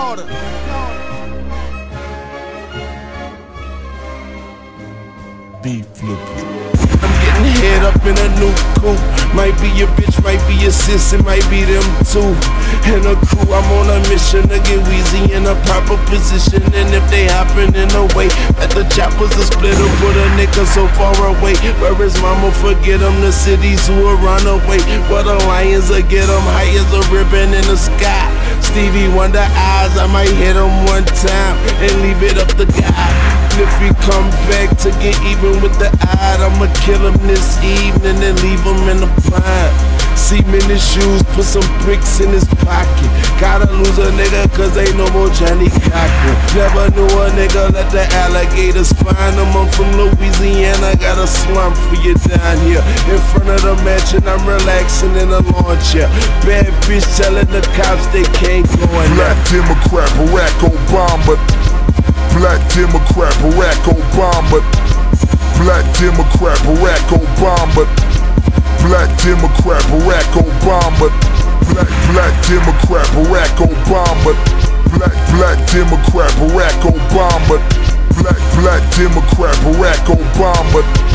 Carter. Beef flippers. I'm getting head up in a new coupe. Might be your bitch, might be your sis, it might be them too. And a crew, I'm on a mission to get Weezy in a proper position. And if they hopping in the way, at the choppers a split up with a nigga so far away. Where his mama forget him, the cities who will run away. Where the lions will get him high as a ribbon in the sky. Stevie Wonder eyes, I might hit him one time and leave it up to God. And if he come back to get even with the odd, I'ma kill him this evening and leave him in the pine. See him in his shoes, put some bricks in his pocket. Gotta lose a nigga cause ain't no more Johnny Cochran. Never knew a nigga let the alligators find him. I'm from Louisiana, got a swamp for you down here. In front of the mansion, I'm relaxing in a lawn chair. Bad bitch telling the cops they can't go in there. Black Democrat, Barack Obama. Black Democrat, Barack Obama. Black Democrat, Barack Obama. Black Democrat, Barack Obama. Black Democrat, Barack Obama. Black Democrat, Barack Obama. Black Democrat, Barack Obama.